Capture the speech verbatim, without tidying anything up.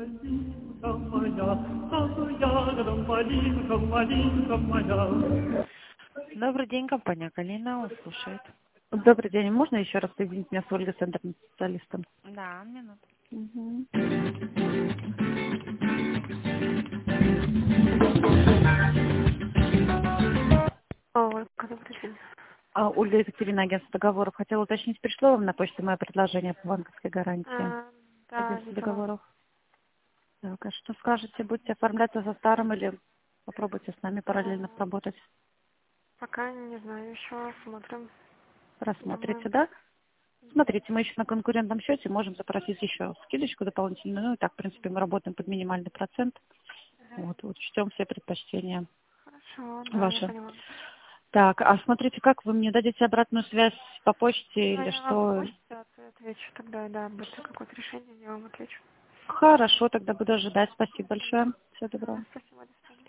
Малинка моя, самая малинка, малинка моя. Добрый день, компания Калина, вас слушает. Добрый день. Можно еще раз соединить меня с Ольгой, центральным специалистом? Да, минуту. Угу. Алло, добрый день. А, Ольга Екатерина, агентство договоров. Хотела уточнить, пришло вам на почту мое предложение по банковской гарантии А, да, агентства видела. договоров? Так, а что скажете, будете оформляться за старым или попробуйте с нами параллельно А, сработать? пока не знаю, еще смотрим. Рассмотрите, Думаю. да? Смотрите, мы еще на конкурентном счете можем запросить еще скидочку дополнительную. Ну и так, в принципе, мы работаем под минимальный процент. Вот, вот, учтем все предпочтения Хорошо, да, я ваши. поняла. Так, а смотрите, как вы мне дадите обратную связь по почте Да, или я вам по что? почте от- отвечу тогда, да, будет какое-то решение, я вам отвечу. Хорошо, тогда буду ожидать. Спасибо большое. Всего Да, доброго. спасибо, до свидания.